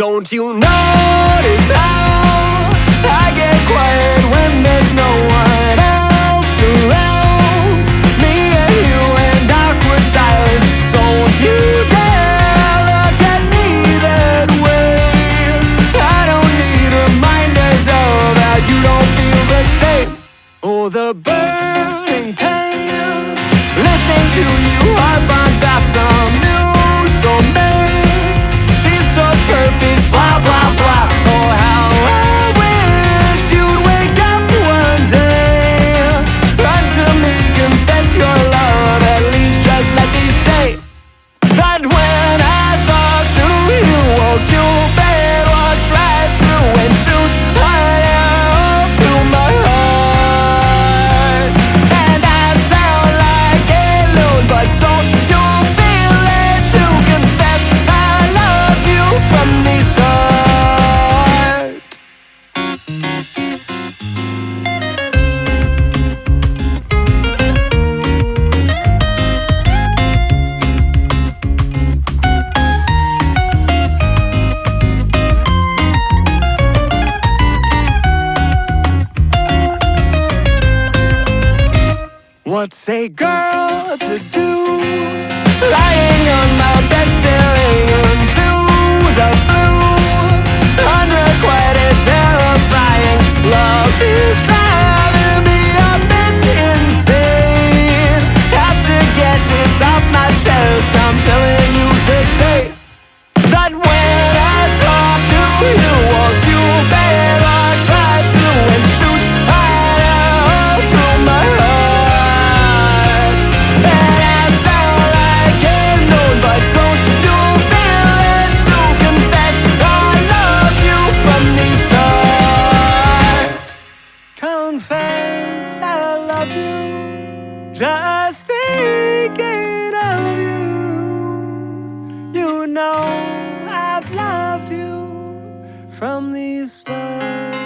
Don't you notice how I get quiet when there's no one else around? Me and you and awkward silence. Don't you dare look at me that way. I don't need reminders of how you don't feel the same. Oh, the burning pain, listening to you harp on about some new soulmate. She's so perfect, blah, blah, blah. Oh, how I wish you'd wake up one day, run to me, confess your love. At least just let me say that when I talk to you, oh, Cupid walks right through and shoots right out through my heart. And I sound like a loon, but don't you feel it to confess I loved you from the start? What's a girl to do, lying on my bed staring into the blue? Unrequited, terrifying love is driving me a bit insane. Have to get this off my chest. I'm telling you today that when I talk to you, oh, Cupid walks right through and shoots right out through my heart. And I sound like a loon, but don't you feel it to confess I loved you from the start? Confess I loved you, just thinking of you. You know I've loved you from the start.